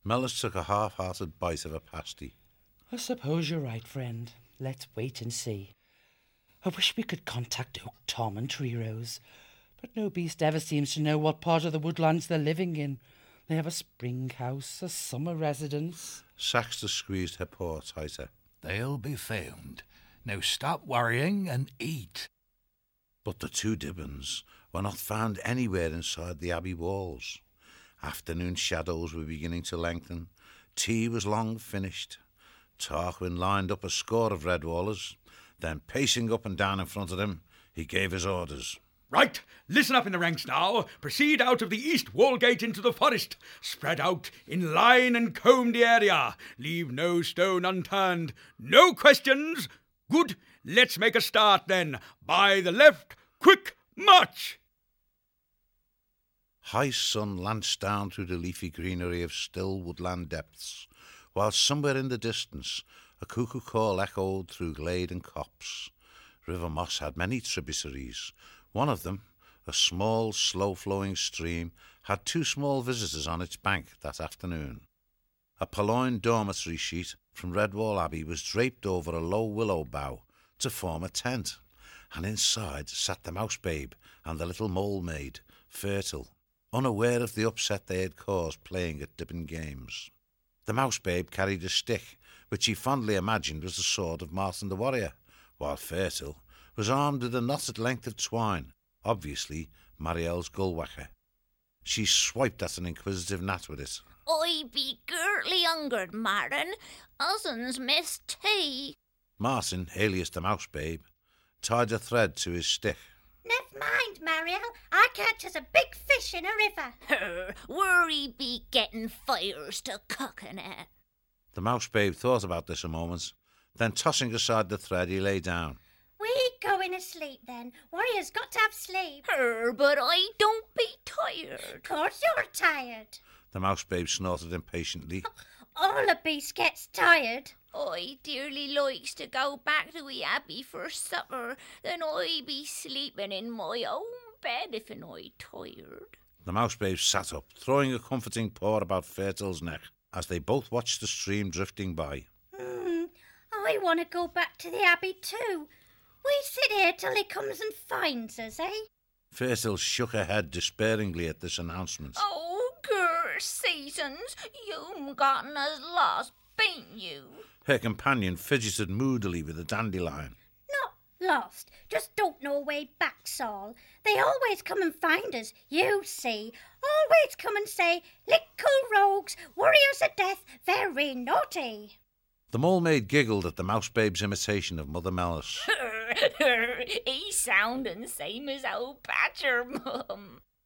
Mellis took a half-hearted bite of a pasty. I suppose you're right, friend. Let's wait and see. I wish we could contact Oak Tom and Tree Rose, but no beast ever seems to know what part of the woodlands they're living in. They have a spring house, a summer residence. Saxter squeezed her paw tighter. They'll be found. Now stop worrying and eat. But the two Dibbons were not found anywhere inside the abbey walls. Afternoon shadows were beginning to lengthen. Tea was long finished. Tarquin lined up a score of Redwallers. Then, pacing up and down in front of them, he gave his orders. Right, listen up in the ranks now. Proceed out of the east wall gate into the forest. Spread out in line and comb the area. Leave no stone unturned. No questions. Good, let's make a start then. By the left, quick march. High sun lanced down through the leafy greenery of still woodland depths, while somewhere in the distance a cuckoo call echoed through glade and copse. River Moss had many tributaries. One of them, a small, slow-flowing stream, had two small visitors on its bank that afternoon. A purloined dormitory sheet from Redwall Abbey was draped over a low willow bough to form a tent, and inside sat the Mouse Babe and the little Mole Maid, Fertile, unaware of the upset they had caused playing at Dibbon games. The Mouse Babe carried a stick, which he fondly imagined was the sword of Martin the Warrior, while Fertile was armed with a knotted length of twine, obviously Marielle's gullwhacker. She swiped at an inquisitive gnat with it. I be girdly hungered, Martin. Us'n's missed tea. Martin, alias the Mouse Babe, tied a thread to his stick. Never mind, Marielle. I catch us a big fish in a river. Where he be getting fires to cooking it? The Mouse Babe thought about this a moment, then tossing aside the thread, he lay down. We going to sleep then. Warrior's got to have sleep. But I don't be tired. Of course you're tired. The Mouse Babe snorted impatiently. All a beast gets tired. I dearly likes to go back to the abbey for supper, then I be sleeping in my own bed if I tired. The Mouse Babe sat up, throwing a comforting paw about Fertile's neck, as they both watched the stream drifting by. I want to go back to the abbey too. We sit here till he comes and finds us, eh? Fertile shook her head despairingly at this announcement. Oh, girl, Seasons, you've gotten us lost, bain't you? Her companion fidgeted moodily with a dandelion. Not lost, just don't know way back, Saul. They always come and find us, you see. Always come and say, little rogues, warriors of death, very naughty. The Mole Maid giggled at the Mouse Babe's imitation of Mother Mellis. He's sounding same as old Badger, Mum.